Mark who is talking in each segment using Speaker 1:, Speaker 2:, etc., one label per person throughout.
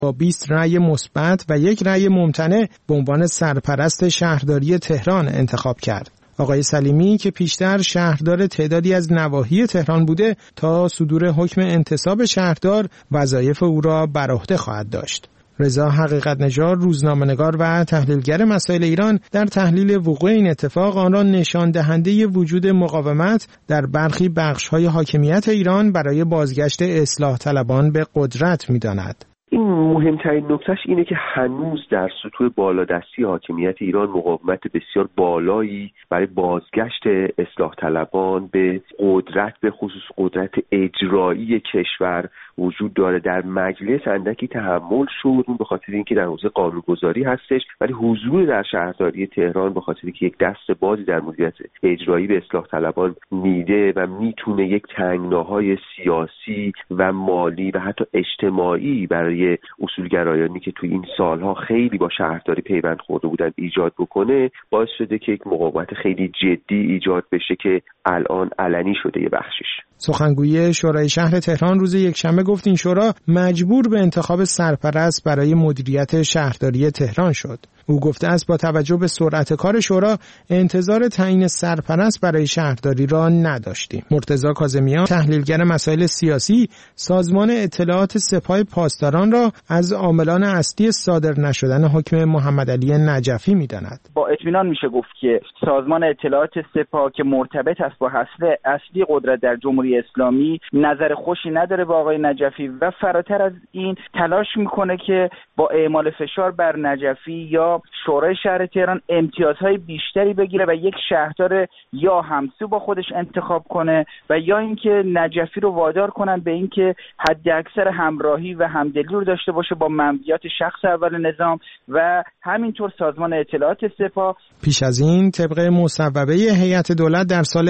Speaker 1: با 20 رأی مثبت و 1 رأی ممتنع به عنوان سرپرست شهرداری تهران انتخاب کرد. آقای سلیمی که پیشتر شهردار تعدادی از نواحی تهران بوده، تا صدور حکم انتصاب شهردار وظایف او را بر عهده خواهد داشت. رضا حقیقت‌نژاد، روزنامه‌نگار و تحلیلگر مسائل ایران، در تحلیل وقوع این اتفاق آن را نشان دهنده وجود مقاومت در برخی بخش‌های حاکمیت ایران برای بازگشت اصلاح طلبان به قدرت می‌داند.
Speaker 2: این مهمترین نکتهش اینه که هنوز در سطوح بالادستی حاکمیت ایران مقاومت بسیار بالایی برای بازگشت اصلاح طلبان به قدرت، به خصوص قدرت اجرایی کشور وجود داره. در مجلس اندکی تحمل شد، به خاطر اینکه در حوزه قانونگذاری هستش، ولی حضور در شهرداری تهران به خاطر اینکه یک دست بازی در مدیریت اجرایی به اصلاح طلبان میده و میتونه یک تنگناهای سیاسی و مالی و حتی اجتماعی برای اصولگرایانی که توی این سالها خیلی با شهرداری پیوند خورده بودن ایجاد بکنه، باعث شده که یک مقاومت خیلی جدی ایجاد بشه که الان علنی شده یه بخشش.
Speaker 1: سخنگوی شورای شهر تهران روز یکشنبه گفت این شورا مجبور به انتخاب سرپرست برای مدیریت شهرداری تهران شد. او گفته است با توجه به سرعت کار شورا انتظار تعیین سرپرست برای شهرداری را نداشتیم. مرتضی کاظمیان، تحلیلگر مسائل سیاسی، سازمان اطلاعات سپاه پاسداران را از عاملان اصلی صادر نشدن حکم محمدعلی نجفی می‌داند.
Speaker 3: با اطمینان میشه گفت که سازمان اطلاعات سپاه که مرتبط است با حصر اصلی قدرت در جمهوری اسلامی نظر خوشی نداره با آقای نجفی و فراتر از این تلاش میکنه که با اعمال فشار بر نجفی یا شورای شهر تهران امتیازهای بیشتری بگیره و یک شهردار یا همسو با خودش انتخاب کنه و یا اینکه نجفی رو وادار کنن به اینکه حد اکثر همراهی و همدلی رو داشته باشه با منویات شخص اول نظام و همینطور سازمان اطلاعات سپاه.
Speaker 1: پیش از این طبق مصوبه هیئت دولت در سال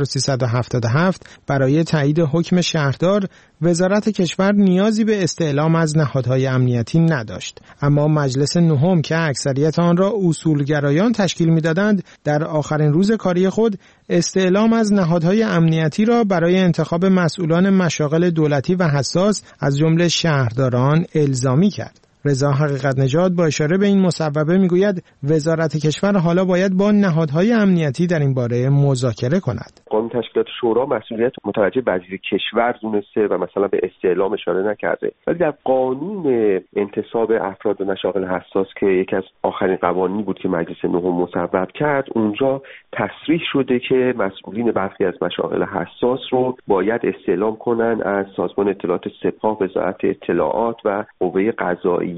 Speaker 1: 1377 برای تایید حکم شهردار وزارت کشور نیازی به استعلام از نهادهای امنیتی نداشت، اما مجلس نهم که اکثریت آن را اصولگرایان تشکیل می‌دادند در آخرین روز کاری خود استعلام از نهادهای امنیتی را برای انتخاب مسئولان مشاغل دولتی و حساس از جمله شهرداران الزامی کرد. رضا حقیقت‌نژاد با اشاره به این مصوبه میگوید وزارت کشور حالا باید با نهادهای امنیتی در این باره مذاکره کند.
Speaker 2: قانون تشکیلات شورا مسئولیت متوجه وزیر کشور دونسته و مثلا به استعلام اشاره نکرده، ولی در قانون انتصاب افراد و مشاغل حساس که یکی از آخرین قوانینی بود که مجلس نهم مصوب کرد، اونجا تصریح شده که مسئولین برخی از مشاغل حساس رو باید استعلام کنن از سازمان اطلاعات سپاه، وزارت اطلاعات و قوه قضاییه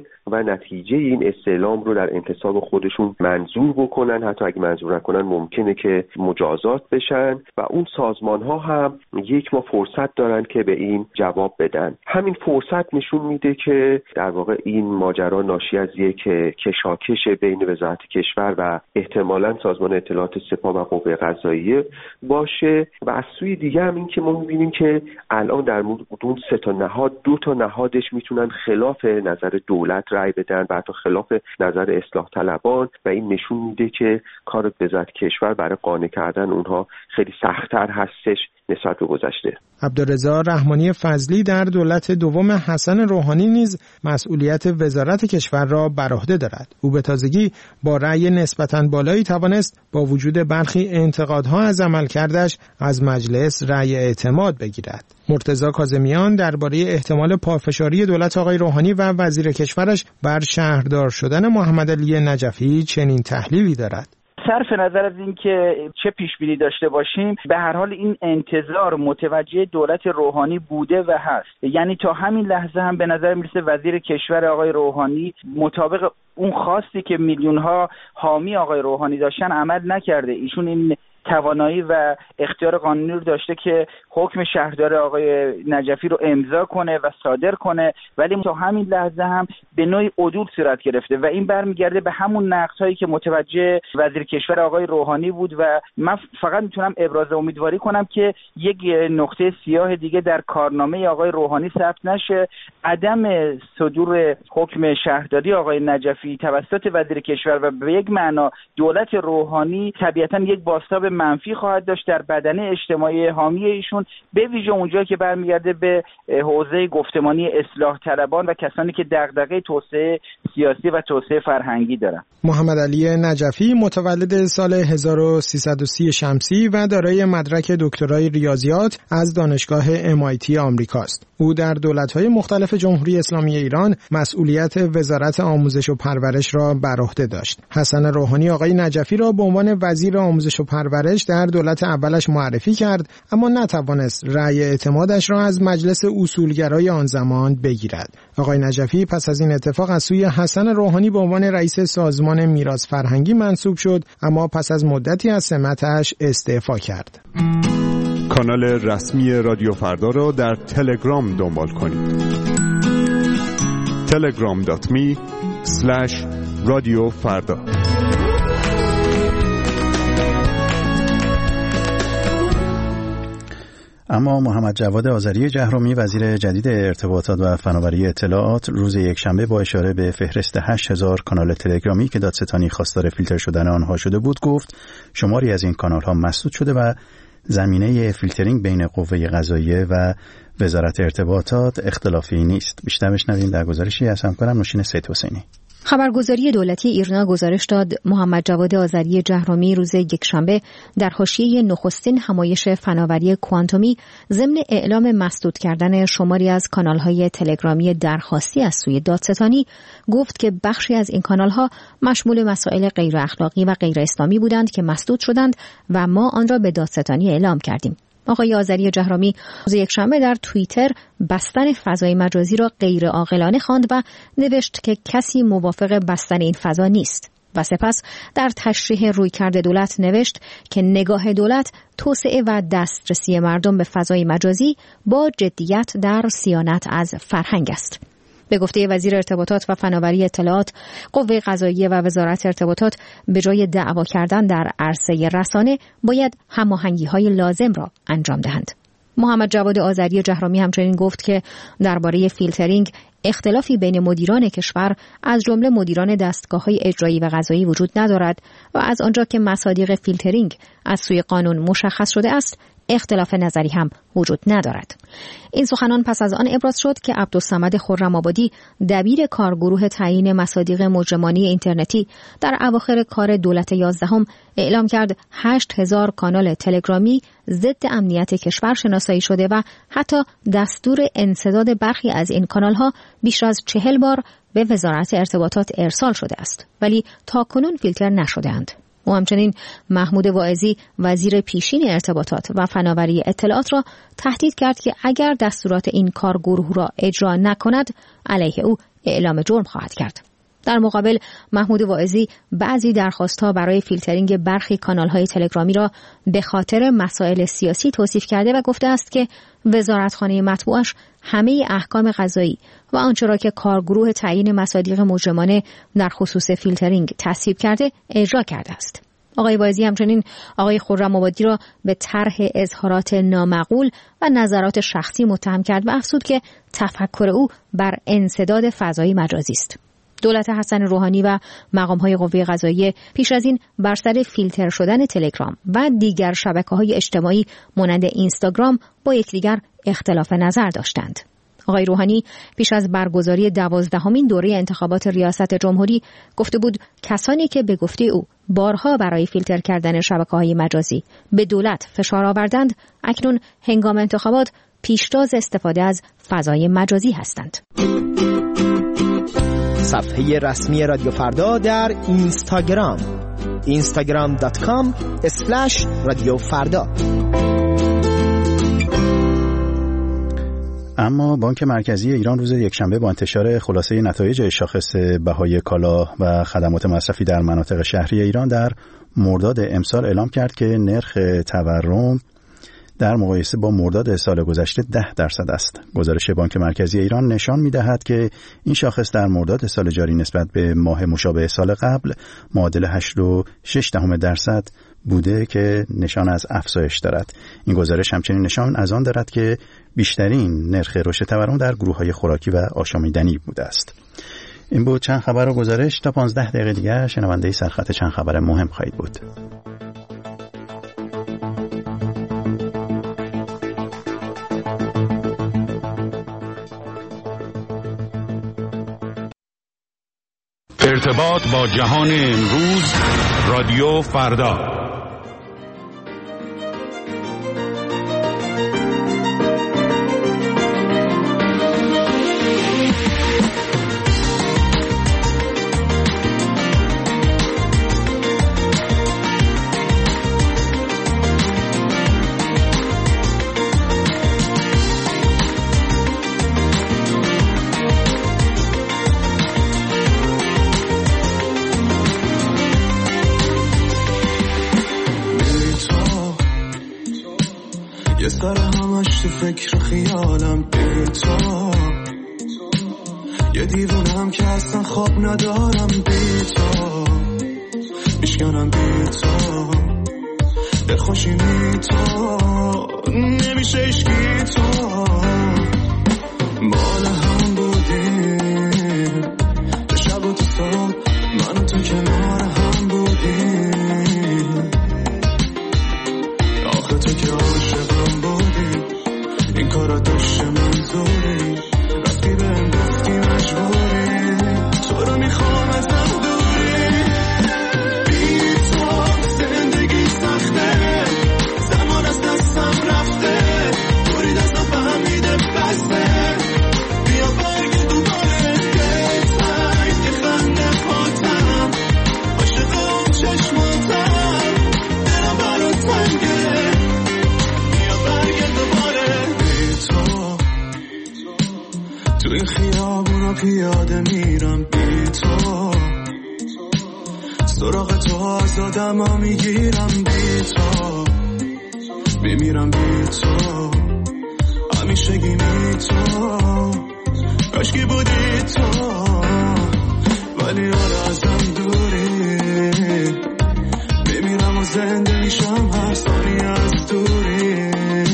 Speaker 2: و نتیجه این استعلام رو در انتصاب خودشون منظور بکنن. حتی اگه منظور نکنن ممکنه که مجازات بشن و اون سازمان ها هم 1 ماه فرصت دارن که به این جواب بدن. همین فرصت نشون میده که در واقع این ماجرا ناشی از یک کشاکش بین وزارت کشور و احتمالاً سازمان اطلاعات سپاه و قوه قضاییه باشه و از سوی دیگه هم این که ما میبینیم که الان در مورد اون 3 تا نهاد 2 تا نهادش میتونن خلاف نظر دولت رای بدن و حتی خلاف نظر اصلاح طلبان و این نشون میده که کار وزارت کشور برای قانع کردن اونها خیلی سخت‌تر هستش نسبت به گذشته.
Speaker 1: عبدالرضا رحمانی فضلی در دولت دوم حسن روحانی نیز مسئولیت وزارت کشور را بر عهده دارد. او به تازگی با رأی نسبتاً بالایی توانست با وجود برخی انتقادها از عملکردش از مجلس رأی اعتماد بگیرد. مرتضی کاظمیان درباره احتمال پافشاری دولت آقای روحانی و وزیر کشورش بر شهردار شدن محمدعلی نجفی چنین تحلیلی دارد.
Speaker 3: صرف نظر از این که چه پیش بینی داشته باشیم، به هر حال این انتظار متوجه دولت روحانی بوده و هست. یعنی تا همین لحظه هم به نظر میرسه وزیر کشور آقای روحانی مطابق اون خواستی که میلیون ها حامی آقای روحانی داشتن عمل نکرده. ایشون این توانایی و اختیار قانونی رو داشته که حکم شهردار آقای نجفی رو امضا کنه و صادر کنه، ولی تا همین لحظه هم به نوعی عدول صورت گرفته و این برمیگرده به همون نقص‌هایی که متوجه وزیر کشور آقای روحانی بود و من فقط میتونم ابراز امیدواری کنم که یک نقطه سیاه دیگه در کارنامه آقای روحانی ثبت نشه. عدم صدور حکم شهرداری آقای نجفی توسط وزیر کشور و به یک معنا دولت روحانی طبیعتاً یک بازتاب منفی خواهد داشت در بدنه اجتماعی حامی ایشون، به ویژه اونجا که برمیگرده به حوزه گفتمانی اصلاح طلبان و کسانی که دغدغه توسعه سیاسی و توسعه فرهنگی دارن.
Speaker 1: محمد علی نجفی متولد سال 1330 شمسی و دارای مدرک دکترای ریاضیات از دانشگاه MIT آمریکاست. او در دولت‌های مختلف جمهوری اسلامی ایران مسئولیت وزارت آموزش و پرورش را بر عهده داشت. حسن روحانی آقای نجفی را به عنوان وزیر آموزش و پرورش در دولت اولش معرفی کرد، اما نتوانست رأی اعتمادش را از مجلس اصولگرای آن زمان بگیرد. آقای نجفی پس از این اتفاق از سوی حسن روحانی به عنوان رئیس سازمان میراث فرهنگی منصوب شد، اما پس از مدتی از سمتش استعفا کرد.
Speaker 4: کانال رسمی رادیو فردا را در تلگرام دنبال کنید. telegram.me/رادیوفردا.
Speaker 5: اما محمد جواد آذری جهرومی وزیر جدید ارتباطات و فناوری اطلاعات روز یکشنبه با اشاره به فهرست 8000 کانال تلگرامی که دادستانی خواستار فیلتر شدن آنها شده بود گفت شماری از این کانال‌ها مسدود شده و زمینه فیلترینگ بین قوه قضاییه و وزارت ارتباطات اختلافی نیست. بیشتر بشنویم در گزارشی از همکارم نوشین سید حسینی.
Speaker 6: خبرگزاری دولتی ایرنا گزارش داد محمد جواد آذری جهرومی روز یکشنبه در حاشیه نخستین همایش فناوری کوانتومی ضمن اعلام مسدود کردن شماری از کانال‌های تلگرامی درخواستی از سوی دادستانی گفت که بخشی از این کانال‌ها مشمول مسائل غیر اخلاقی و غیر اسلامی بودند که مسدود شدند و ما آن را به دادستانی اعلام کردیم. آقای آذری جهرومی روز یکشنبه در توییتر بستن فضای مجازی را غیر عاقلانه خواند و نوشت که کسی موافق بستن این فضا نیست و سپس در تشریح رویکرد دولت نوشت که نگاه دولت توسعه و دسترسی مردم به فضای مجازی با جدیت در صیانت از فرهنگ است. به گفته وزیر ارتباطات و فناوری اطلاعات، قوه قضاییه و وزارت ارتباطات به جای دعوا کردن در عرصه رسانه باید هماهنگی‌های لازم را انجام دهند. محمد جواد آذری جهرومی همچنین گفت که درباره فیلترینگ اختلافی بین مدیران کشور از جمله مدیران دستگاه‌های اجرایی و قضایی وجود ندارد و از آنجا که مصادیق فیلترینگ از سوی قانون مشخص شده است، اختلاف نظری هم وجود ندارد. این سخنان پس از آن ابراز شد که عبدالصمد خرم‌آبادی دبیر کارگروه تعیین مصادیق مجرمانه اینترنتی در اواخر کار دولت 11 اعلام کرد 8000 کانال تلگرامی ضد امنیت کشور شناسایی شده و حتی دستور انسداد برخی از این کانال‌ها بیش از 40 بار به وزارت ارتباطات ارسال شده است، ولی تاکنون فیلتر نشده‌اند. و همچنین محمود واعظی وزیر پیشین ارتباطات و فناوری اطلاعات را تهدید کرد که اگر دستورات این کارگروه را اجرا نکند علیه او اعلام جرم خواهد کرد. در مقابل محمود واعظی بعضی درخواست‌ها برای فیلترینگ برخی کانال‌های تلگرامی را به خاطر مسائل سیاسی توصیف کرده و گفته است که وزارتخانه مطبوعش همه احکام قضایی و آنچه را که کارگروه تعیین مصادیق مجرمانه در خصوص فیلترینگ تصویب کرده اجرا کرده است. آقای واعظی همچنین آقای خرم‌آبادی را به طرح اظهارات نامعقول و نظرات شخصی متهم کرد و افزود که تفکر او بر انسداد فضای مجازی است. دولت حسن روحانی و مقام‌های قوه قضاییه پیش از این بر سر فیلتر شدن تلگرام و دیگر شبکه‌های اجتماعی مانند اینستاگرام با یکدیگر اختلاف نظر داشتند. آقای روحانی پیش از برگزاری 12مین دوره انتخابات ریاست جمهوری گفته بود کسانی که به گفته او بارها برای فیلتر کردن شبکه‌های مجازی به دولت فشار آوردند، اکنون هنگام انتخابات پیشتاز استفاده از فضای مجازی هستند.
Speaker 7: صفحه رسمی رادیو فردا در اینستاگرام instagram.com/رادیوفردا.
Speaker 5: اما بانک مرکزی ایران روز یکشنبه با انتشار خلاصه نتایج شاخص بهای کالا و خدمات مصرفی در مناطق شهری ایران در مرداد امسال اعلام کرد که نرخ تورم در مقایسه با مرداد سال گذشته 10% است. گزارش بانک مرکزی ایران نشان می‌دهد که این شاخص در مرداد سال جاری نسبت به ماه مشابه سال قبل معادل 8.6% بوده که نشان از افزایش دارد. این گزارش همچنین نشان از آن دارد که بیشترین نرخ رشد تورم در گروه‌های خوراکی و آشامیدنی بوده است. این بود چند خبر و گزارش. تا 15 دقیقه دیگر شنونده سرخط چند خبر مهم خواهید بود.
Speaker 8: ارتباط با جهان امروز، رادیو فردا.
Speaker 9: فکر خیالم بی تو، یه دیوونم که اصلا خواب ندارم بی تو، میشکنم بی تو، دلخوشی بی تو، نمیشه اشکی تو، مال هم بودیم تو شب و تو صبح، من و تو کنار هم بودیم، آخه تو که عاشقم بودی، این کارا داشته منظوری، رفتی بهم گفتی مجبوری، تو رو میخوام ازم دوری، بی تو زندگی سخته، زمان از دستم رفته، دوری دستم فهمیده بسته، بیا برگرد دوباره، بهتر که خنده پاتم، عاشق اون چشماتم، دلم برات تنگه، بیا برگرد دوباره. تو این خیابونا پیاده میرم بی تو، سراغ تو آزادم ها میگیرم بی تو، میمیرم بی تو، همیشه گیمی تو، کاشکی بودی تو، ولی حالا ازم دوری، میمیرم و زنده میشم هر ثانیه از دوری،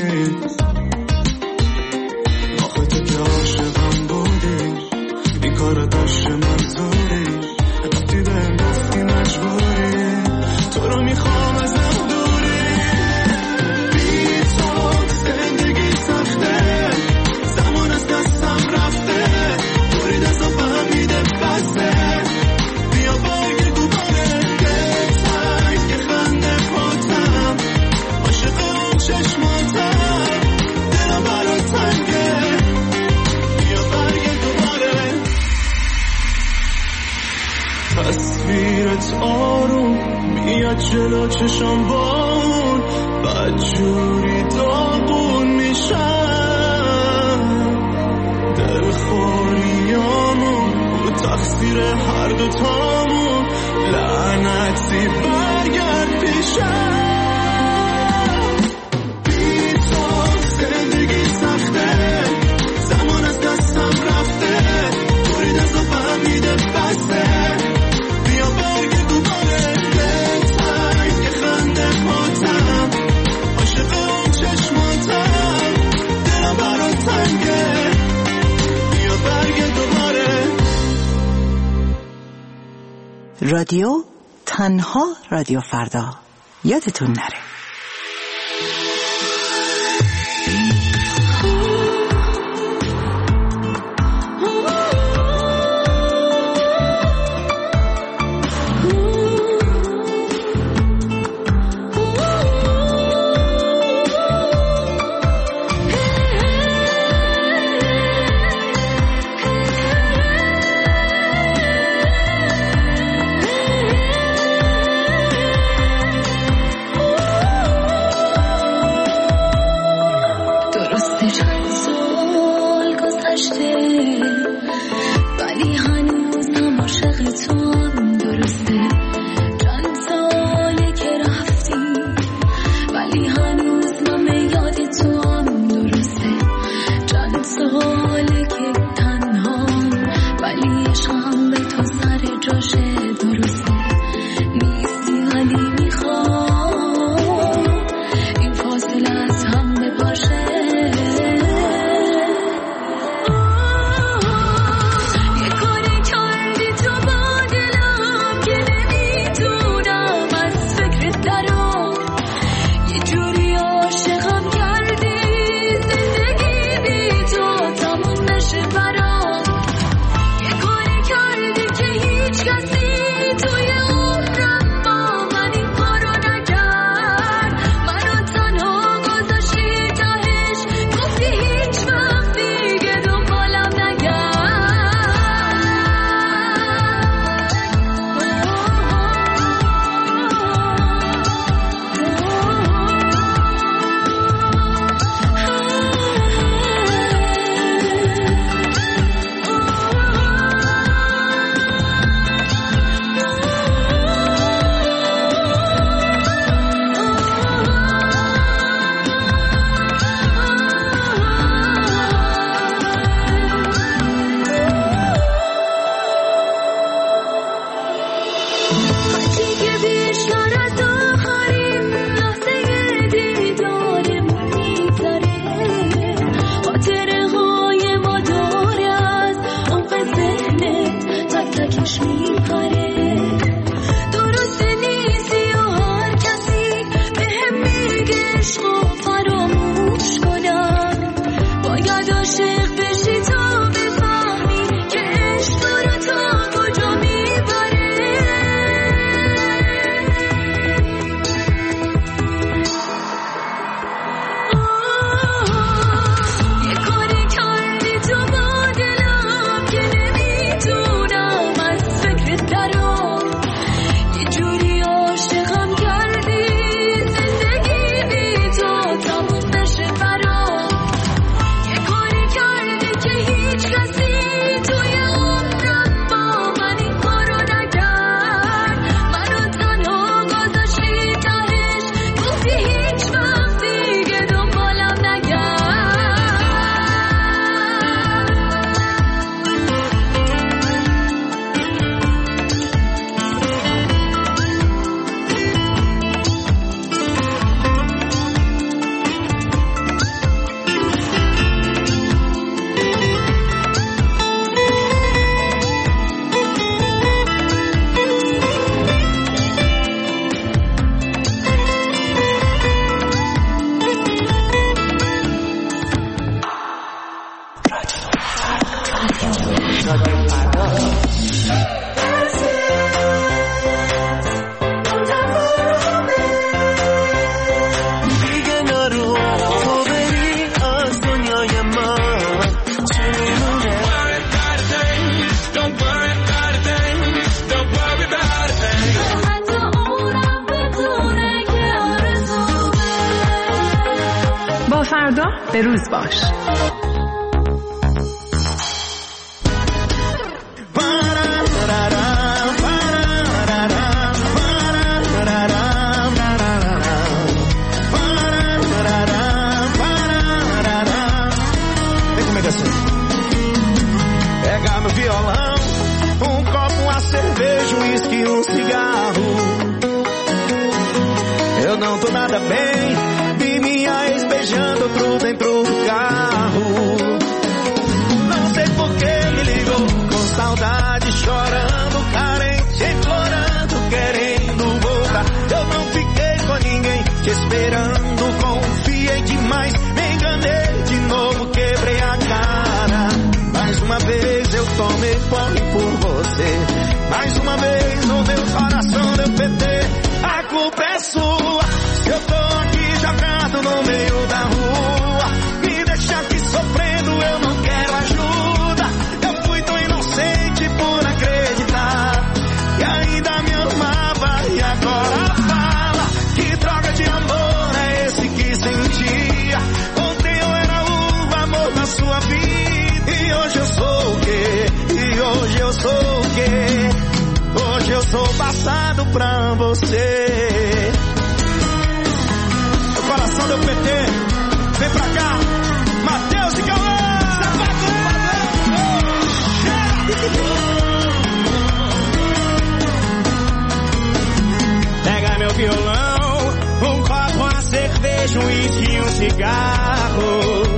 Speaker 9: آخه تو که عاشقم بودی، این کار داشته منظوری، رفتی بهم گفتی مجبوری، تو رو میخوام ازم دوری، بی تو زندگی سخته، زمان از دستم رفته، دوری دستم فهمیده بسته، بیا برگرد دوباره، بهتر که خنده پاتم، عاشق اون چشماتم، دلم برات تنگه، بیا برگرد دوباره. تصویرت آروم میاد جلو چشم بان، بدجوری داغون میشم، دلخوریامون و تقصیر هر دوتامون، لعنتی برگرد پیشم، بی تو زندگی سخته، زمان از دستم رفته، دوری دستم فهمیده بسته، بیا برگرد دوباره، بهتر که خنده پاتم، عاشق اون چشماتم، دلم برات تنگه، بیا برگرد دوباره.
Speaker 10: رادیو تنها رادیو فردا، یادتون نره.
Speaker 11: یه کاری آتیش میپره درست نیستی و هر کسی به هم میگه عشق و فراموش کنن باید عاشق بشی تا بفهمی که عشق رو تا کجا میبره یه کاری کردی تو با دلم که نمیتونم از فکرت درام یه جوری عاشقم کردی زندگی بی تو تموم بشه برام یه کاری کردی که هیچ کسی توی عمرم با من این کارو نکرد منو تنها گذاشتی تهش گفتی هیچ وقت دیگه دنبالم نگرد
Speaker 9: دیگه نرو تو بری از دنیای من چه میمونه
Speaker 11: حتی اونم بدونه که آرزومه
Speaker 12: با فردا به روز باش.
Speaker 9: Pegar meu violão, copo, uma cerveja, uísque, cigarro. Eu não tô nada bem, vi minha ex beijando outro dentro do carro. Não sei por que me ligou, com saudade, chorando, carente, implorando, querendo voltar. Eu não fiquei com ninguém, te esperando, confiei demais, me enganei de novo, quebrei a cara. Mais uma vez eu tomei porre por você. Mais uma vez no meu coração deu PT. A culpa é sua. Se eu tô aqui jogado no meio da rua, me deixa aqui sofrendo, eu não quero ajuda. Eu fui tão inocente por acreditar que ainda me amava e agora fala. Que droga de amor é esse que sentia? Ontem eu era o amor da sua vida e hoje eu sou o quê? E hoje eu sou o quê? Hoje eu sou passado pra você. O coração do PT, vem pra cá, Matheus e Cauã. Pega meu violão, copo, uma cerveja, uísque e cigarro.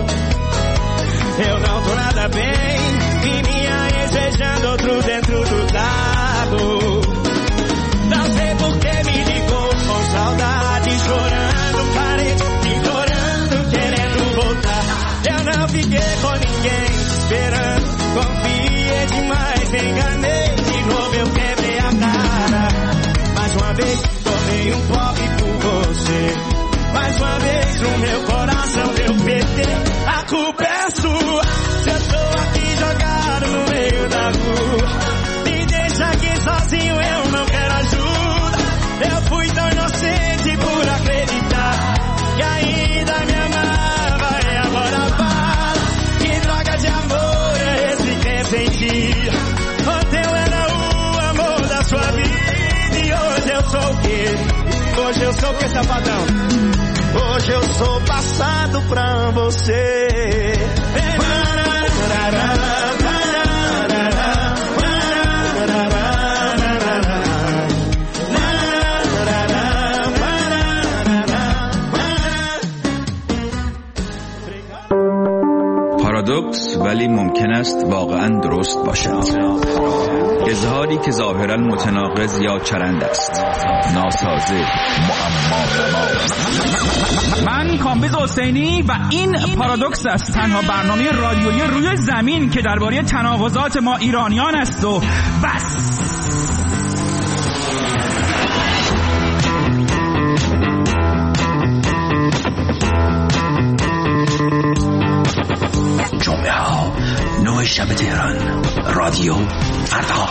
Speaker 9: Eu não tô nada bem, e minha ex beijando outro dentro do carro. Não sei por que me ligou com saudade, chorando, carente, implorando, querendo voltar. Eu não fiquei com ninguém, esperando, confiei demais, me enganei, de novo eu quebrei a cara. Mais uma vez tomei um porre por você. Mais uma vez no meu coração deu PT. A culpa é sua. Se eu tô aqui jogado no meio da rua, me deixa aqui sozinho, eu não quero ajuda. Eu fui tão inocente por acreditar que ainda me amava e agora fala. Que droga de amor é esse que sentia? Ontem eu era o amor da sua vida e hoje eu sou o quê? Hoje eu sou o que, safadão? Hoje eu sou passado pra você.
Speaker 13: پارادوکس پارادوکس ولی ممکن است واقعا درست باشد. اظهاری که ظاهرا متناقض یا چرند است، ناسازه، معما.
Speaker 14: من کامبیز حسینی و این پارادوکس است، تنها برنامه رادیویی روی زمین که درباره تناقضات ما ایرانیان است و بس.
Speaker 15: جمعه ها 9 شب تهران، رادیو فردا.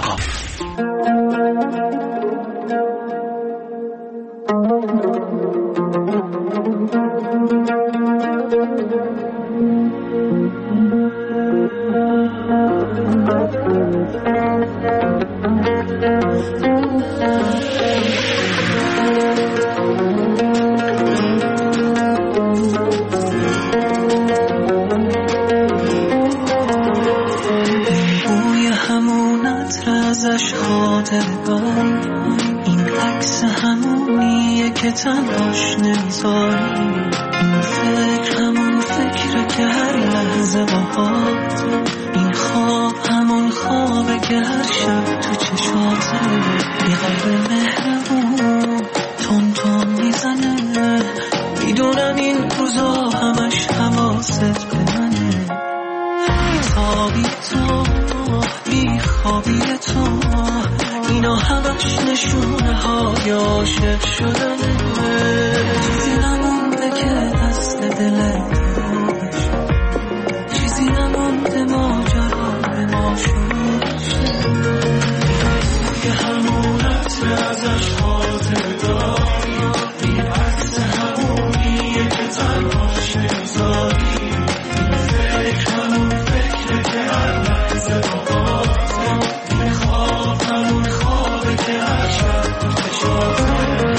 Speaker 16: این عکس همونیه که تنهاش نمیذاری، این فکر همون فکره که هر لحظه باهات، این خواب همون خوابه که هر شب تو چشاته، یه قلب مهربون تون تون میزنه، میدونم این روزا همش حواست به منه، بیخوابی تو بیخوابی تو، اینا همش نشونه های عاشق شدنه، چیزی نمونده که دست دلت باشه، چیزی نمونده ماجرا به ما شروع شه، یه همونت ازش خاطر داری، این عکس همونیه که تنهاش نمیذاری، این فکر همون فکره که هر لحظه باهاته، این خواب همون خوابه که هر شب تو چشاته.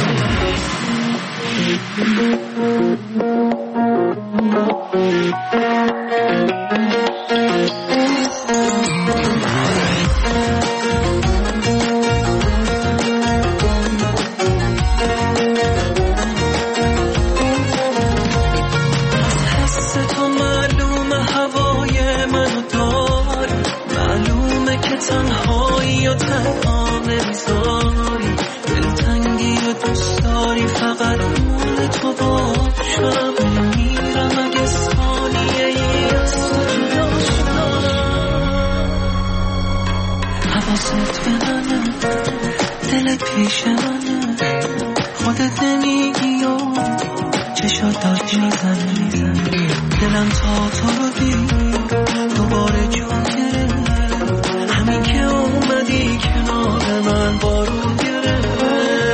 Speaker 16: دلم تا تو رو دید دوباره جون گرفت، همین که اومدی کنار من بارون گرفت.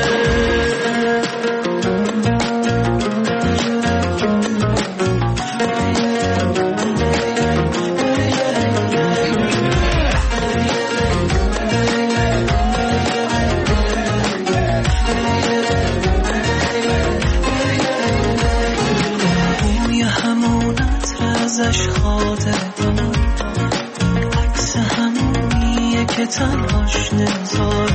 Speaker 16: تنهاش نمیذاری.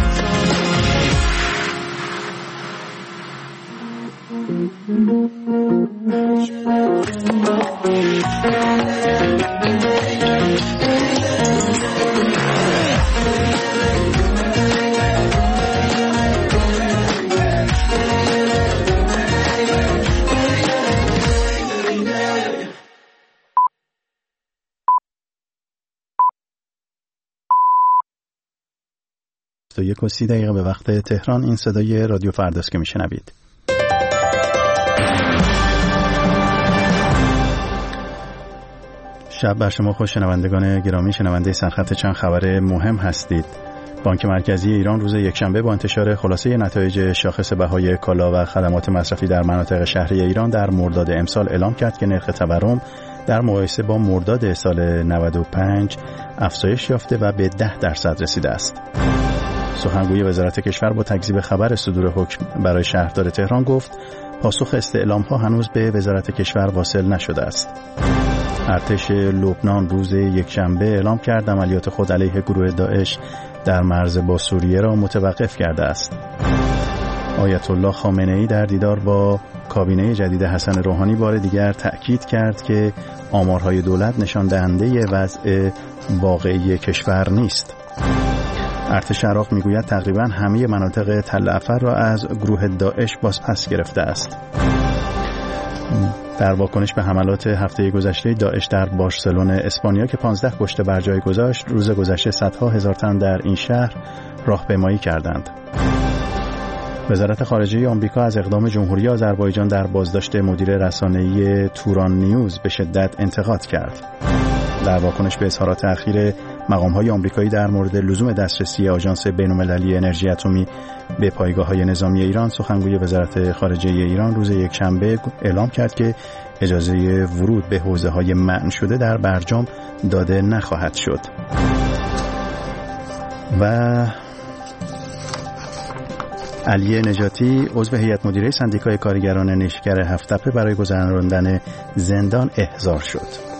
Speaker 5: تا 1:30 به وقت تهران. این صدای رادیو فرداست که میشنوید. شب بر شما خوش شنوندگان گرامی، شنونده سرخط چند خبر مهم هستید. بانک مرکزی ایران روز یکشنبه با انتشار خلاصه نتایج شاخص بهای کالا و خدمات مصرفی در مناطق شهری ایران در مرداد امسال اعلام کرد که نرخ تورم در مقایسه با مرداد سال 95 افزایش یافته و به 10% رسیده است. سخنگوی وزارت کشور با تکذیب خبر صدور حکم برای شهردار تهران گفت پاسخ استعلام‌ها هنوز به وزارت کشور واصل نشده است. ارتش لبنان روز یکشنبه اعلام کرد عملیات خود علیه گروه داعش در مرز با سوریه را متوقف کرده است. آیت الله خامنه‌ای در دیدار با کابینه جدید حسن روحانی بار دیگر تأکید کرد که آمارهای دولت نشان دهنده وضع واقعی کشور نیست. ارتش عراق میگوید تقریبا همه مناطق تل افر را از گروه داعش بازپس گرفته است. در واکنش به حملات هفته گذشته داعش در بارسلون اسپانیا که 15 کشته بر جای گذاشت، روز گذشته صدها هزار تن در این شهر راهپیمایی کردند. وزارت خارجه آمریکا از اقدام جمهوری آذربایجان در بازداشت مدیر رسانه‌ای توران نیوز به شدت انتقاد کرد. در واکنش به اظهارات اخیر مقام‌های آمریکایی در مورد لزوم دسترسی آژانس بین‌المللی انرژی اتمی به پایگاه‌های نظامی ایران، سخنگوی وزارت خارجه ایران روز یکشنبه اعلام کرد که اجازه ورود به حوزه‌های منع شده در برجام داده نخواهد شد. و علی نجاتی عضو هیئت مدیره سندیکای کارگران نیشکر هفت‌تپه برای گذراندن زندان احضار شد.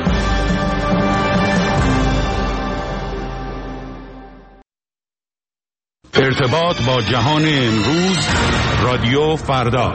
Speaker 8: ارتباط با جهان امروز، رادیو فردا.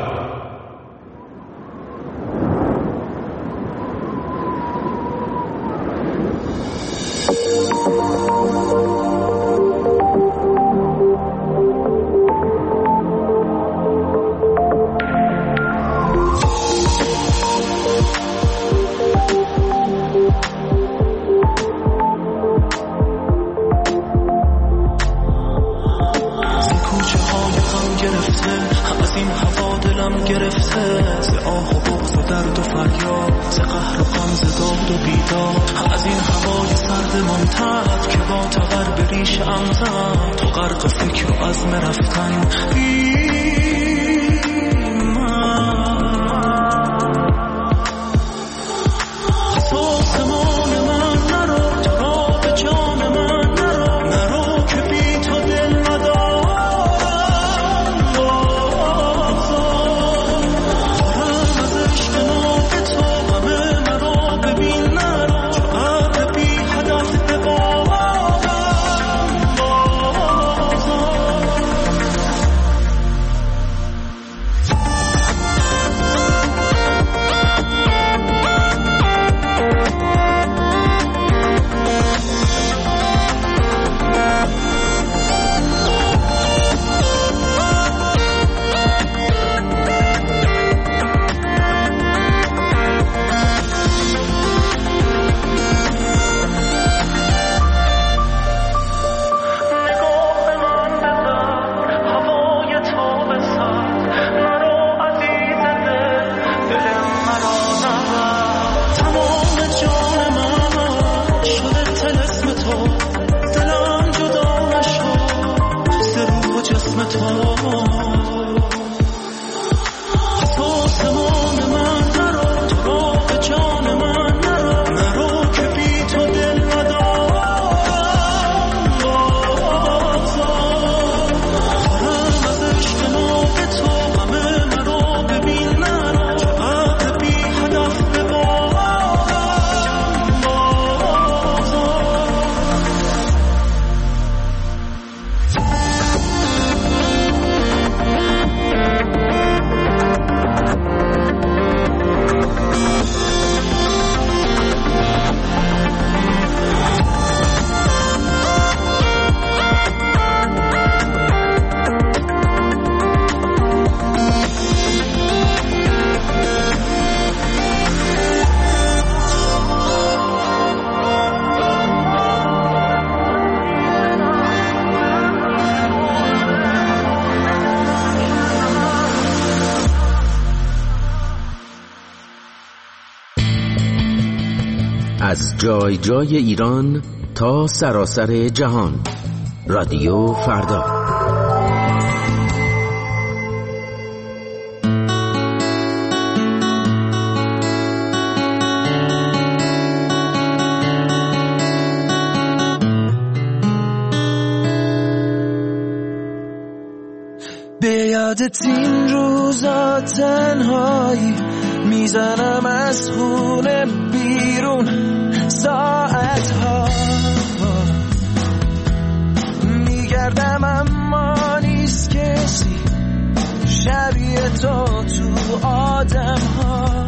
Speaker 17: از جای جای ایران تا سراسر جهان، رادیو فردا.
Speaker 16: به یادت این روزا تنهایی میزنم از خونه بیرون ساعتها، میگردم اما نیست کسی شبیه تو آدم ها.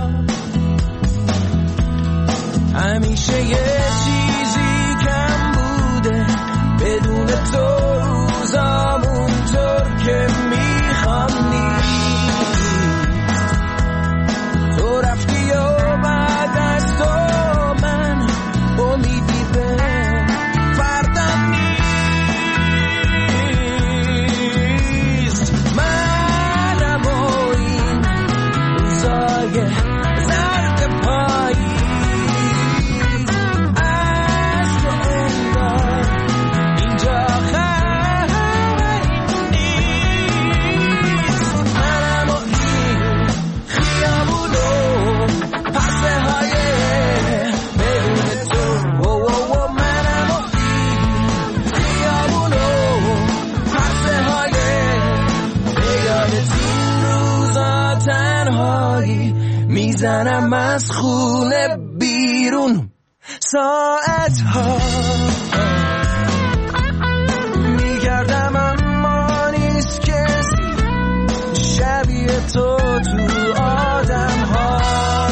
Speaker 16: همیشه یه چیزی کم بوده بدون تو روزامون طور که میخوام نیست. تو رفتی و بعد از تو من امیدی به فردم نیست. منم و این روزای زرد پایی از تو انگار اینجا خبری نیست. منم و این خیابونو پسه های بدون تو. منم و این خیابونو پسه های به یادت این روزا تنهایی میزنم از خونه بیرون. ساعت ها میگردم اما نیست کسی شبیه تو آدم ها.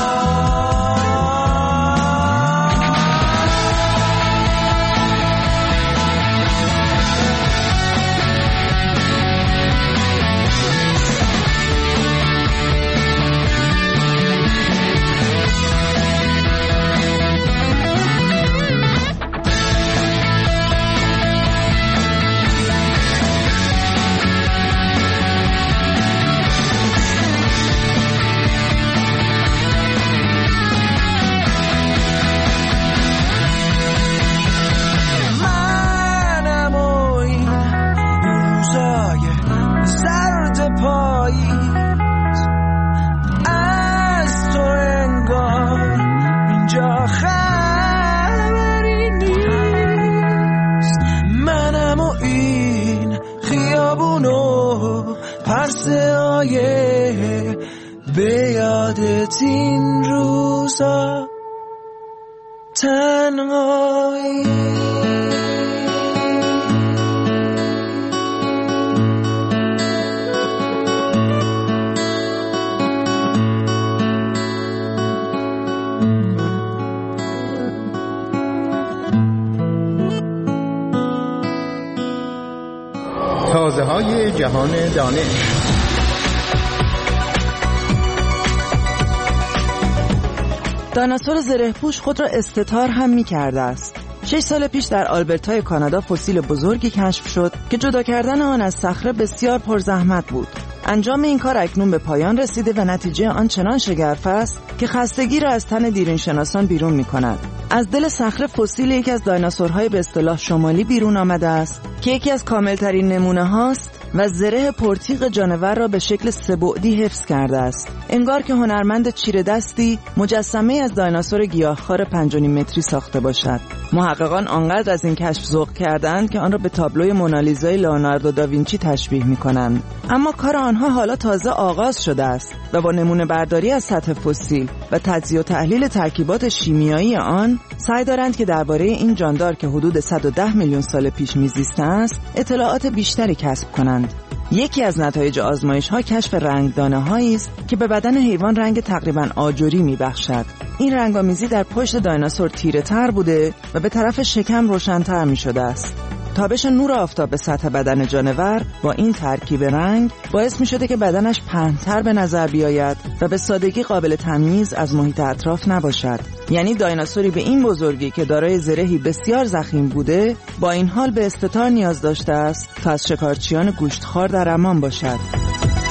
Speaker 16: به یادت این روزا تنهایی.
Speaker 5: تازه‌های جهان دانش.
Speaker 18: دایناسور زره‌پوش خود را استتار هم می‌کرده است. 6 سال پیش در آلبرتای کانادا فسیل بزرگی کشف شد که جدا کردن آن از صخره بسیار پرزحمت بود. انجام این کار اکنون به پایان رسیده و نتیجه آن چنان شگرف است که خستگی را از تن دیرینشناسان بیرون می‌کند. از دل صخره فسیل یکی از دایناسورهای به اصطلاح شمالی بیرون آمده است که یکی از کاملترین نمونه هاست و زره پرتیغ جانور را به شکل سه‌بعدی حفظ کرده است. انگار که هنرمند چیره دستی مجسمه از دایناسور گیاهخوار 5.5 متری ساخته باشد. محققان آنقدر از این کشف ذوق کردند که آن را به تابلوی مونالیزای لئوناردو داوینچی تشبیه می‌کنند. اما کار آنها حالا تازه آغاز شده است و با نمونه برداری از سطح فسیل و تجزیه و تحلیل ترکیبات شیمیایی آن سعی دارند که درباره این جاندار که حدود 110 میلیون سال پیش میزیسته است اطلاعات بیشتری کسب کنند. یکی از نتایج آزمایش‌ها کشف رنگدانه‌هایی است که به بدن حیوان رنگ تقریباً آجری می‌بخشد. این رنگامیزی در پشت دایناسور تیره‌تر بوده و به طرف شکم روشن‌تر می‌شده است. تابش نور آفتاب به سطح بدن جانور با این ترکیب رنگ باعث می‌شده که بدنش پهن‌تر به نظر بیاید و به سادگی قابل تمییز از محیط اطراف نباشد. یعنی دایناسوری به این بزرگی که دارای زرهی بسیار ضخیم بوده با این حال به استتار نیاز داشته است تا از شکارچیان گوشتخوار در امان باشد.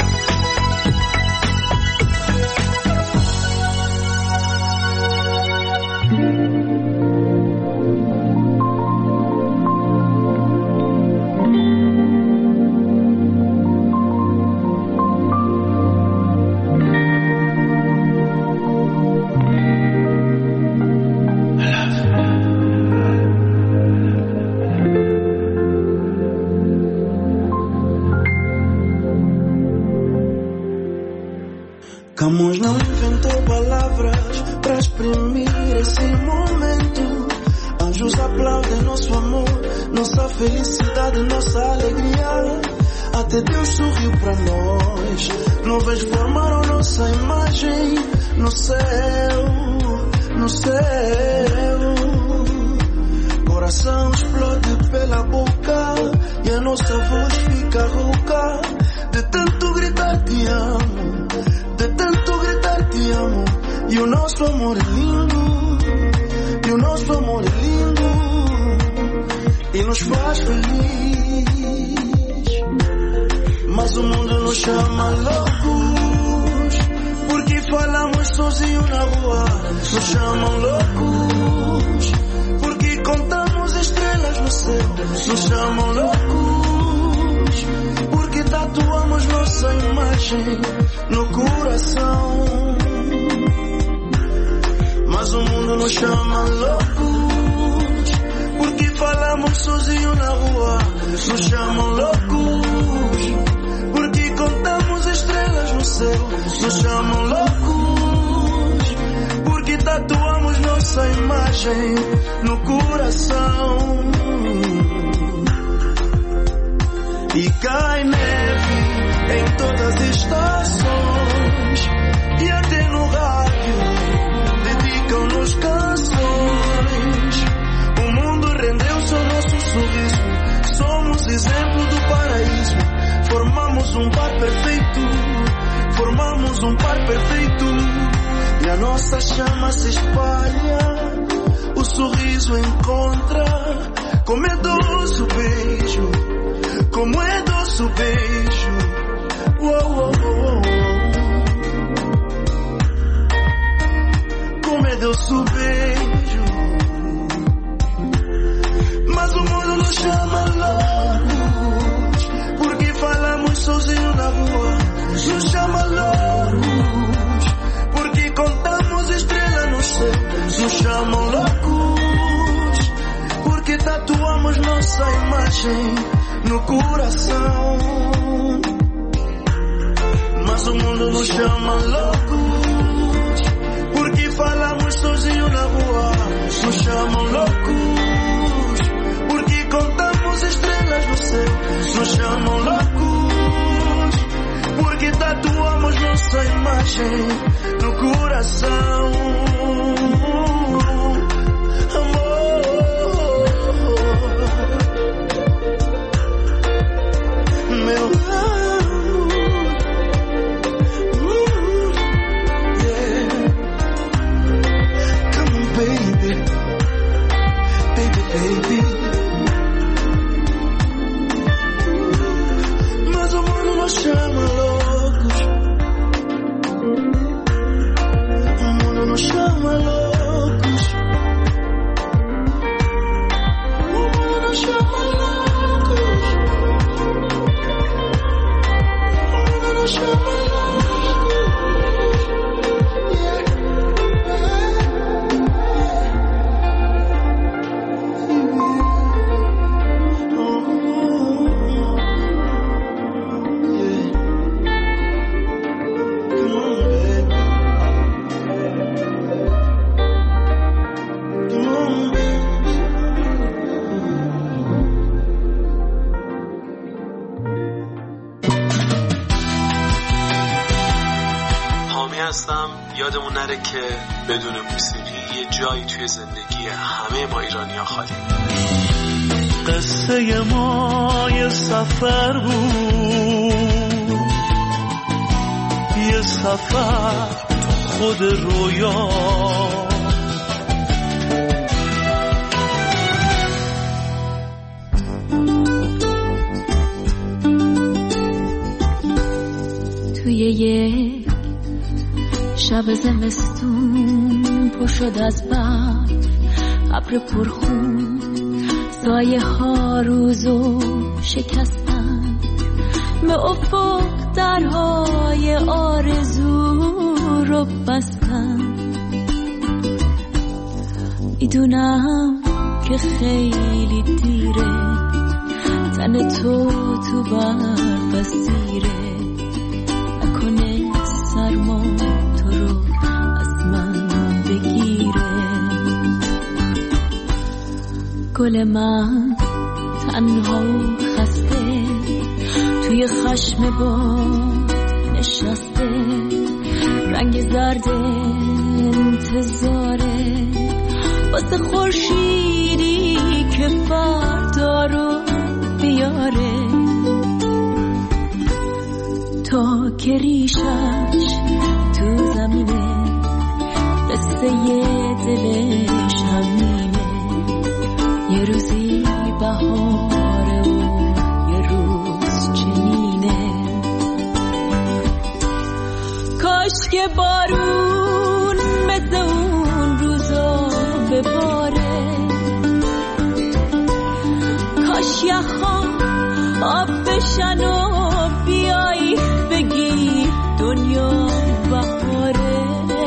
Speaker 16: Camões não inventou palavras para exprimir esse momento. As anjos aplaudem nosso amor, nossa felicidade, nossa alegria. Até Deus sorriu pra nós. Nuvens formaram nossa imagem no céu, no céu. Coração explode pela boca e a nossa voz fica rouca de tanto gritar te amo, de tanto gritar te amo. E o nosso amor é lindo, e o nosso amor é lindo e nos faz feliz. Mas o mundo nos chama loucos porque falamos sozinho na rua. Nos chamam loucos porque contamos estrelas no céu. Nos chamam loucos porque tatuamos nossa imagem no coração. Mas o mundo nos chama loucos porque falamos sozinho na rua. Nos chamam loucos porque contamos estrelas no céu. Nos chamam loucos porque tatuamos nossa imagem no coração. E cai neve em todas as estações e até no rádio dedicam-nos canções. O mundo rendeu-se ao nosso sorriso. Somos exemplo do paraíso. Formamos um par perfeito. Formamos um par perfeito. E a nossa chama se espalha. O sorriso encontra. Como é doce o beijo. Como é doce o beijo. Uou, uou, uou. Como é doce o beijo. Mas o mundo nos chama loucos porque falamos sozinho na rua. Nos chama loucos porque contamos estrelas no céu. Nos chamam loucos porque tatuamos nossa imagem no coração. Mas o mundo nos chama loucos porque falamos sozinho na rua. Nos chamam loucos porque contamos estrelas no céu. Nos chamam loucos porque tatuamos nossa imagem no coração. Meu amor, yeah. Come on, baby, baby, baby. Mas o mundo nos chama loucos. O mundo nos chama loucos. O mundo nos chama loucos.
Speaker 19: یادمون نره که بدون موسیقی یه جایی توی زندگی همه ما ایرانی‌ها خالی.
Speaker 16: قصه ما یه سفر بود، یه سفر خود رویا.
Speaker 11: توی یه شب زمستون پر شد از برف، ابر پرخون، سایه ها روزو شکستن، به افق درهای آرزو رو بستن. میدونم که خیلی دیره، تن تو برف اسیره، نکنه سرما تو رو از من بگیره. گل من تنها و خسته توی خشم باد نشسته، رنگ زرد انتظاره واسه خورشیدی که فردا رو بیاره، تا که ریشش تو زمینه قصه دلش همینه، یه روزی بهاره و یه روز چنینه. کاش که بارون مثل اون روزا بباره، کاش یخا آب بشن و بیایی بگی دنیا بهاره.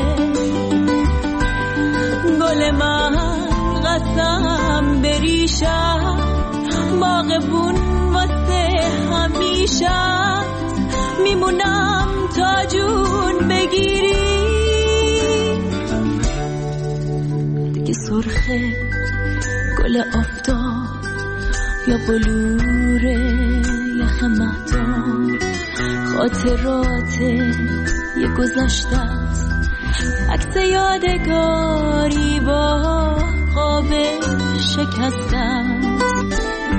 Speaker 11: گل من قسم بریشم باغبون واسه همیشه، میمونم تا جون بگیری. دیگه سرخه گل آفتاب یا بلور یخ مهتاب، خاطرات یه گذشته است، عکس یادگاری با قاب شکسته است.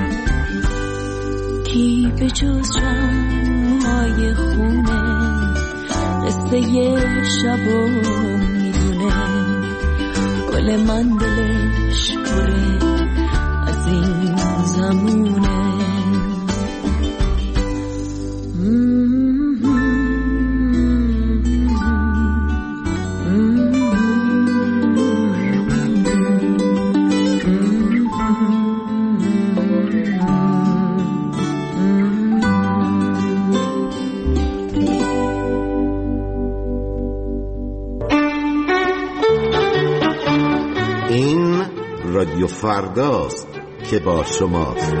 Speaker 11: کی به جز جمعای خونه قصه شبو میدونه، گل من دلش پره از این زمونه.
Speaker 17: رادیو فرداست که با شماست.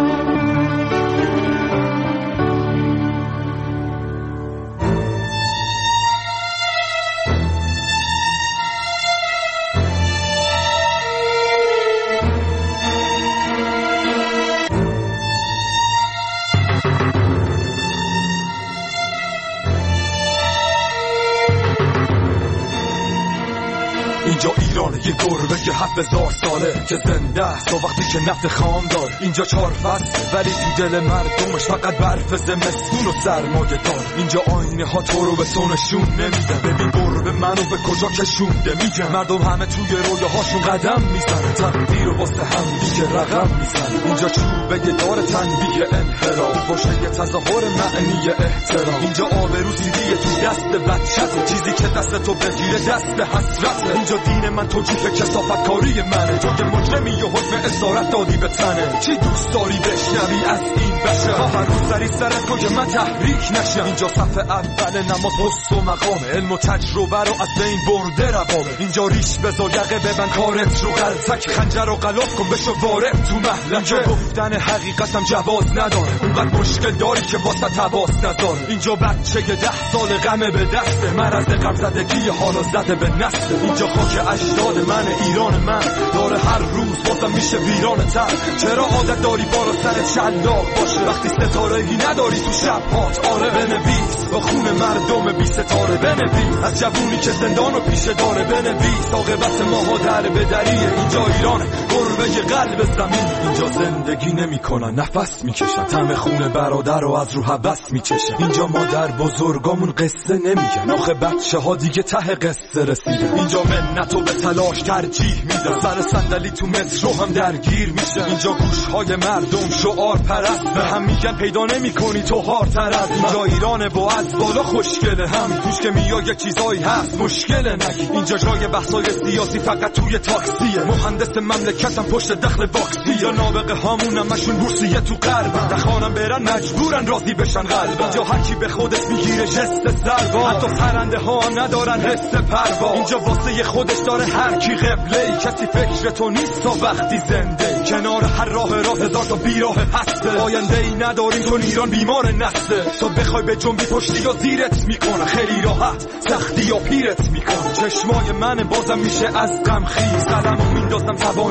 Speaker 20: اینجا ایران یه گربه یه 7000 ساله که زنده است و وقتی که نفت خام دار. اینجا 4 فصل ولی تو دل مردمش فقط برف زمستون و سرمایه دار. اینجا آینه ها تو رو به تو نشون نمیدن، ببین گربه منو به کجا کشونده میگن. مردم همه توی رویاهاشون قدم میزنن، تقدیر و واسه هم دیگه رقم میزنن. اینجا چوبه دار تنبیه انحراف، پشت یه تظاهر معنی احترام. اینجا آبرو سیدیه تو دست بچت، چیزی که دست تو بگیره دست حسرته. اینجا دین من توجیه کثافت کاری منه، تو که مجرمی و حکم اسارت دادی به تنه. چی دوست داری بشنوی از این بشه؟ هر روز سری سرت کن که من تحریک نشم. اینجا صف اول نماز حس و مقامه، علم و تجربه رو از بین برده روابه. اینجا ریش بزا یقه ببن کارت رو غلطک، خنجر رو غلاف کن بشو وارد تو محلکه. اینجا گفتن حقیقتم جواز نداره، اونقدر مشکل داری که واسه تباس نذاره. اینجا بچه 10 سال غمه به دسته، مرض غم زدگی حالا زده به نسل. اینجا خاک اجداد من، ایران من داره هر روز بازم میشه ویران تر. چرا عادت داری بالا سر شلاق باشه وقتی ستاره‌ای نداری تو شب‌هات؟ آره بنویس با خون مردم بی ستاره، بنویس از جوونی که زندان و پیشه داره، بنویس عاقبت ماها در بدریه. اینجا ایرانه گربه قلب زمین، اینجا زندگی نمی‌کنن نفس میکشن، طعم خون برادر رو از رو حبس میچشن. اینجا مادر بزرگامون قصه نمیگن، آخه بچه‌ها دیگه ته قصه رسیدن. اینجا منتو به تلاش ترجیح میدن، سر صندلی تو مترو هم درگیر میشه. اینجا گوشهای مردم شعار پرست، به هم میگن پیدا نمی‌کنی تو هارتر از. اینجا ایرانه و از بالا خوشگله، همین توش که میای یه چیزایی هست مشکله نگی. اینجا جای بحثای سیاسی فقط توی تاکسیه، مهندس مملکتم پشت دخل واکسی. یا نابغه هامون همشون بورسیه تو قلبن، دخانم برن مجبورن راضی بشن قلبن. اینجا هر کی به خودش میگیره جست سربا، حتی پرنده ها ندارن حس پروا. اینجا واسه خودش داره هر کی قبله، کسی فکر تو نیست تا وقتی زنده. کنار هر راه هزار تا بیراه هسته، آینده ای نداریم تو ایران بیمار نسته. تو بخوای به جنبی پشتی یا زیرت میکنه، خیلی راحت سختی یا پیرت میکنه. چشمای من بازم میشه از غم خیز، قلمو میندازم توانی تو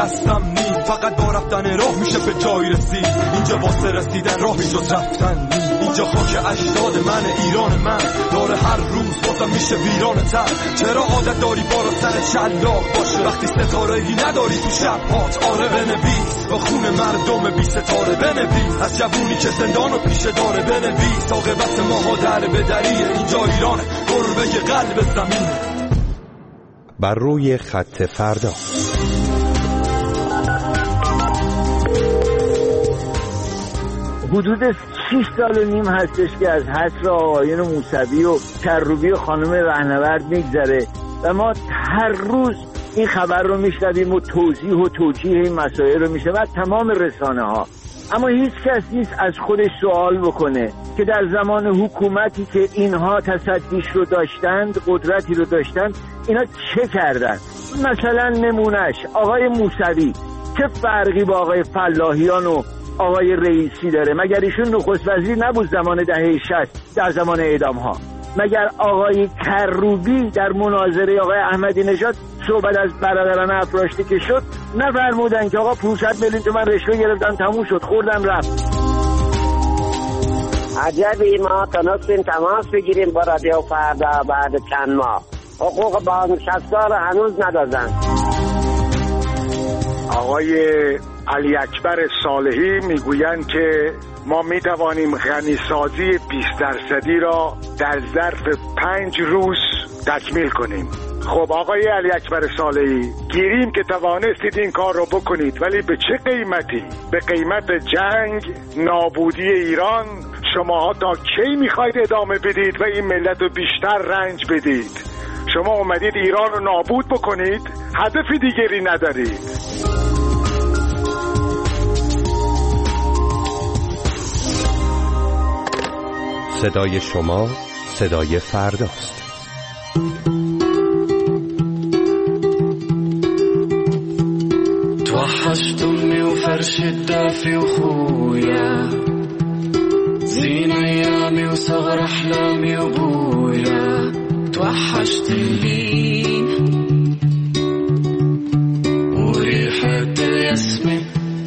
Speaker 20: دستم نی، فقط با رفتن راه میشه به جای رسید. اینجا واسه رسیدن راهی جز رفتن نی. اینجا خاک اجداد من، ایران من داره هر روز بازم میشه ویران تر. چرا عادت داری بالا سر شلاق باشه وقتی ستاره‌ای نداری تو شب هات؟ آره بنویس با خون مردم بی ستاره، بنویس از جوونی که زندانو پیشه داره، بنویس عاقبت ماها در بدریه. اینجا ایران گربه قلب زمین.
Speaker 4: بر روی خط فردا.
Speaker 21: حدود 6 سال و نیم هستش که از حصر آقایون موسوی و کروبی و خانم رهنورد میگذره و ما هر روز این خبر رو میشنویم و توضیح و توجیه این مسائل رو میشه و تمام رسانه ها. اما هیچ کس نیست از خودش سوال بکنه که در زمان حکومتی که اینها تصدیش رو داشتند، قدرتی رو داشتند، اینا چه کردن؟ مثلا نمونش آقای موسوی چه فرقی با آقای فلاحیان و آقای رئیسی داره؟ مگر ایشون نخست وزیر نبود زمان دهه 60 در زمان اعدام ها؟ مگر آقای کروبی در مناظره آقای احمدی نژاد صحبت از برادران افراشته که شد نفرمودن که آقا 500 میلیون تومان رشوه گرفتن تموم شد خوردن رفت؟
Speaker 22: عجبی ما تونستیم تماس بگیریم با رادیو فردا بعد چند ماه، حقوق بازنشسته رو هنوز ندادن.
Speaker 23: آقای علی اکبر صالحی میگویند که ما میتوانیم غنیسازی 20% را در ظرف 5 روز تکمیل کنیم. خب آقای علی اکبر صالحی، گیریم که توانستید این کار رو بکنید، ولی به چه قیمتی؟ به قیمت جنگ، نابودی ایران. شما تا کی میخواید ادامه بدید و این ملت رو بیشتر رنج بدید؟ شما اومدید ایران رو نابود بکنید، هدف دیگری ندارید.
Speaker 4: صدای شما صدای فرداست.
Speaker 24: توحشت امي وفرش الدافي وخويا، زين ايامي وصغر احلامي وابويا. توحشت اللين وريحة الياسمين،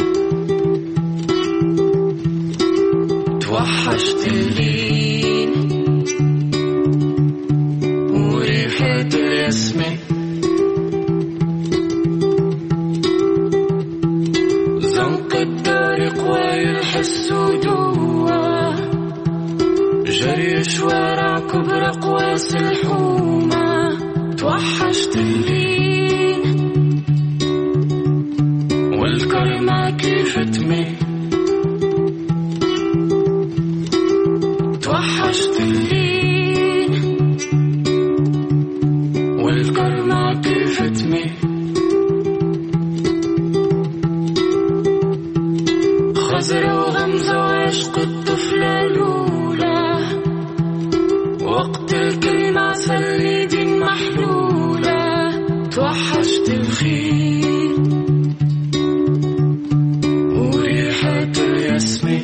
Speaker 24: توحشت اللين وريحة الياسمين. زنق الدار قوي الحس ودوا، جري شوارع كبر قواس الحومة. توحشت اللين والكرمة كيف تميل. توحشت اللين والكرمة كيف تميل. خزرة وغمزة وعشق الطفلة الأولى، وقت الكلمة سليد محلولة. توحشت الخيل وريحة الياسمين.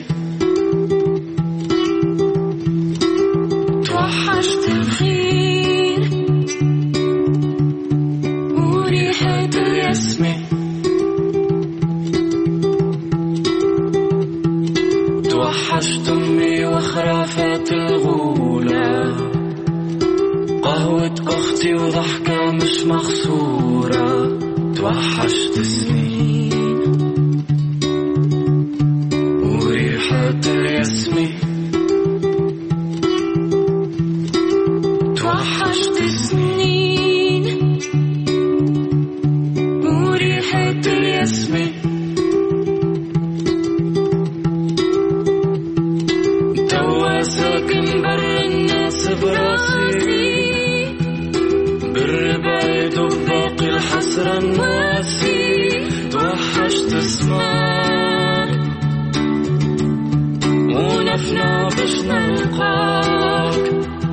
Speaker 24: توحشت الخيل وريحة الياسمين. توحشت أمي وخرافات الغولة، قهوة أختي وضحكة مش مخصورة. توحشت سنين وريحة الياسمين. توحشت سنين وريحة الياسمين. توا ساكن بر الناس براسي، بالربايد وباقي الحسرة الناسي. توحشت اسمك ونفنا باش نلقاك.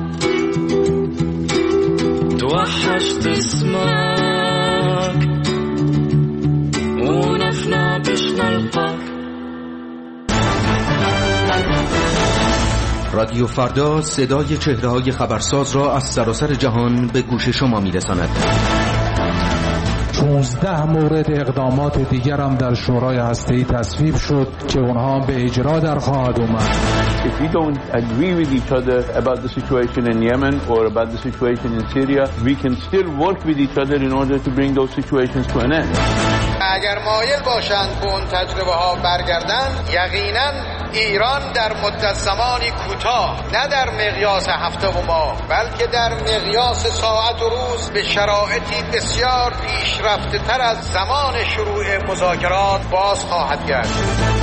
Speaker 24: توحشت اسمك ونفنا باش نلقاك.
Speaker 15: رادیو فردا صدای چهره‌های خبرساز را از سراسر جهان به گوش شما می‌رساند.
Speaker 25: چون
Speaker 1: 19 مورد اقدامات دیگر هم در شورای هسته‌ای تصویب شد که اونها به اجرا در خواهد اومد.
Speaker 2: If we don't agree with each other about the situation in Yemen or about the situation in Syria, we can still work with each other in order to bring those situations to an end.
Speaker 3: اگر مایل باشند به اون تجربه ها برگردند، یقینا ایران در مدت زمانی کوتاه، نه در مقیاس هفته و ماه، بلکه در مقیاس ساعت و روز به شرایطی بسیار پیشرفته تر از زمان شروع مذاکرات باز خواهد گشت.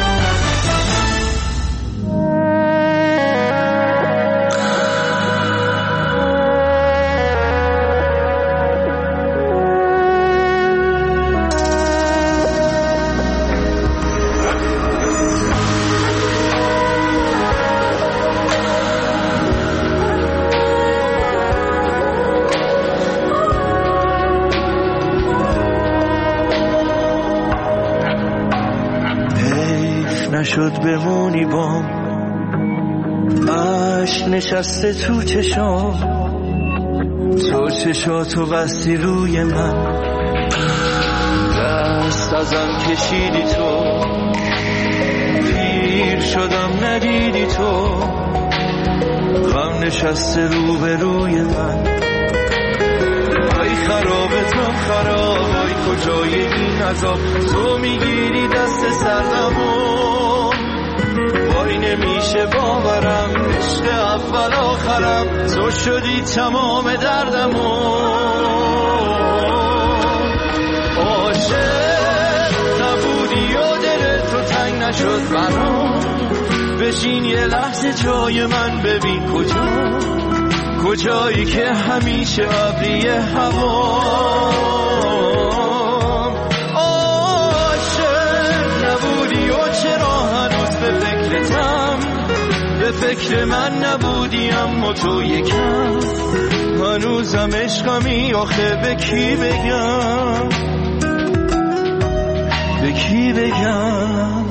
Speaker 16: نشد بمونی بام، عشق نشسته تو چشام، تو چشاتو بستی روی من، دست ازم کشیدی تو، پیر شدم ندیدی تو، غم نشسته رو به روی من. ای خرابتم خراب، ای کجای این عذاب، تو میگیری دست سردمو، وای نمیشه باورم، عشق اول آخرم، تو شدی تمام دردمو. عاشق نبودی و دل تو تنگ نشد برام، بشین یه لحظه جای من، ببین کجایی که همیشه ابری هوا. عاشق نبودی و چرا هنوز به فکرتم، به فکر من نبودی اما تو یکم، هنوزم عشقمی آخه به کی بگم، به کی بگم.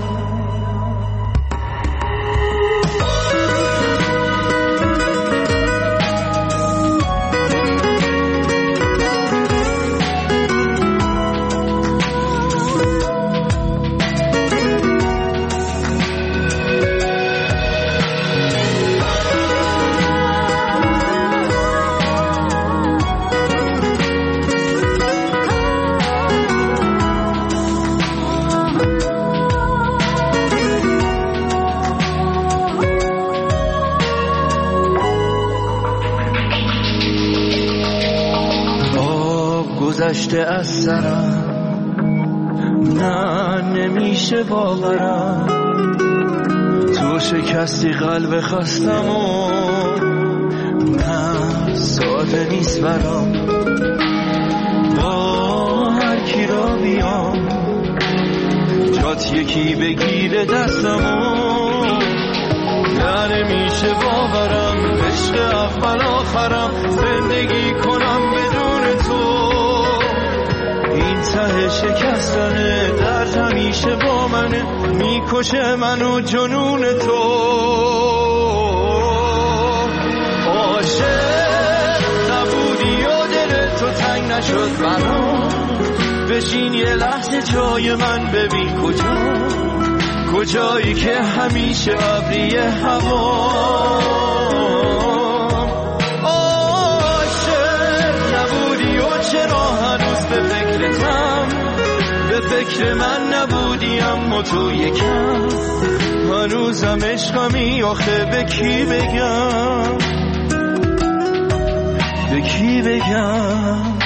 Speaker 16: گذشته از سرم، نه نمیشه باورم، تو شکستی قلب خستم و نه ساده نیست برام، با هر کی را بیام جات یکی بگیره دستمو، نه نمیشه باورم، عشق اول آخرم، زندگی کنم بدون تو، این ته شکستنه، درد همیشه با منه، میکشه منو جنون تو. عاشق نبودی و دل تو تنگ نشد برام، بشین یه لحظه جای من، ببین کجایی که همیشه ابری هوا. عاشق نبودی و چرا هنوز به فکرتم، به فکر من نبودی اما تو یکم، هنوزم عشقمی آخه به کی بگم، به کی بگم.